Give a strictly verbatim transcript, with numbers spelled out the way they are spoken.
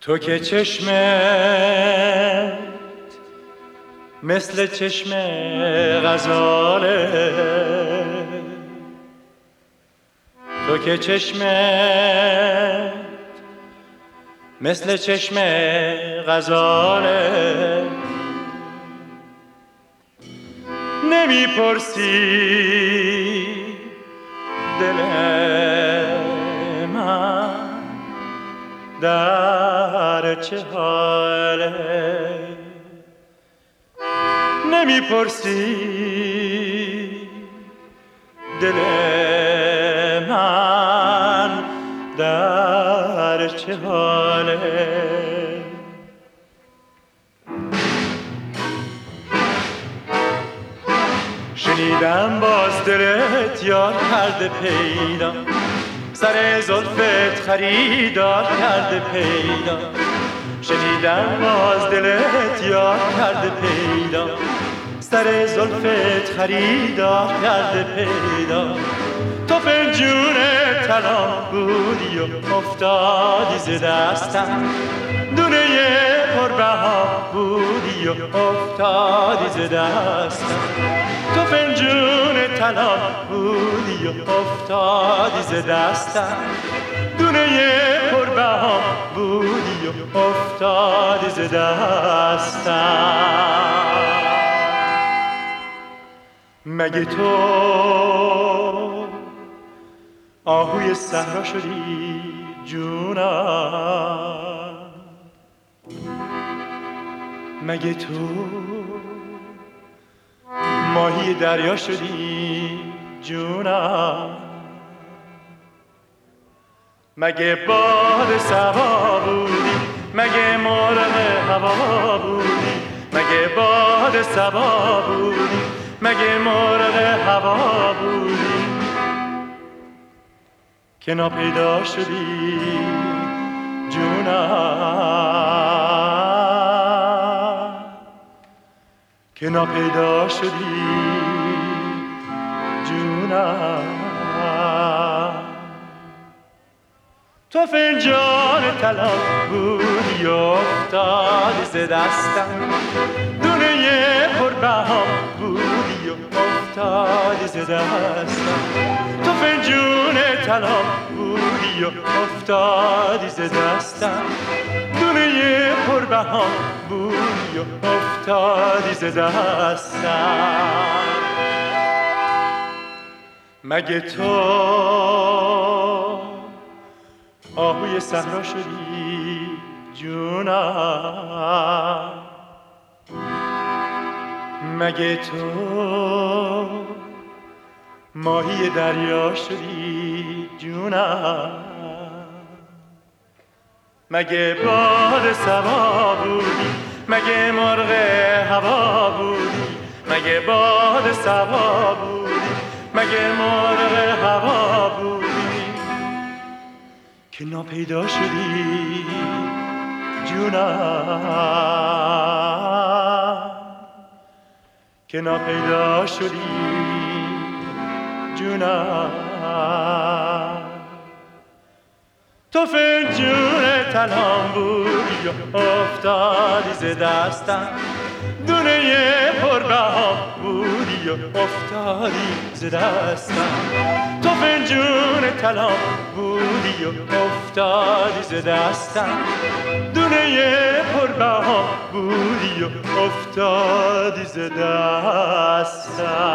تو که چشمت مثل چشم غزاله، تو که چشمت مثل چشم غزاله، نمیپرسی دل من در چه حاله، نمیپرسی دل من در چه حاله. شنیدم باز دلت یار کرده پیدا، سر زلفت خریدار کرده پیدا. شنیدم باز دلت یار کرده پیدا، سر زلفت خریدار کرده پیدا. تو فنجون طلا بودی و افتادی ز دستم، دونه پربها بودی و افتادی ز دستم. تو فنجون طلا بودی و افتادی ز دستم، دونه پربها بودی و افتادی ز دستم. مگه تو آهوی صحرا شدی جونم؟ مگه تو ماهی دریا شدی جونم؟ مگه باد صبا بودی؟ مگه مرغ هوا بودی؟ مگه باد صبا بودی؟ مگه مرغ هوا بودی که ناپیدا شدی جونم؟ که ناپیدا شدی جونم. تو فنجان طلا بودی و افتادی ز دستم، دونه پربها بودی و افتادی ز دستم. تو فنجون طلا بودی و افتادی ز دستم، دونه پربها بودی و افتادی ز دستم. مگه تو آهوی صحرا شدی جونم؟ مگه تو ماهی دریا شدی جونم؟ مگه باد صبا بودی؟ مگه مرغ هوا بودی؟ مگه باد صبا بودی؟ مگه مرغ هوا بودی که ناپیدا شدی جونم؟ که ناپیدا شدی جونم. تو فنجون طلا بودی و افتادی ز دستم، دونه پربها بودی و افتادی ز دستم. تو فنجون طلا بودی و افتادی ز دستم، دونه پربها بودی و افتادی ز دستم.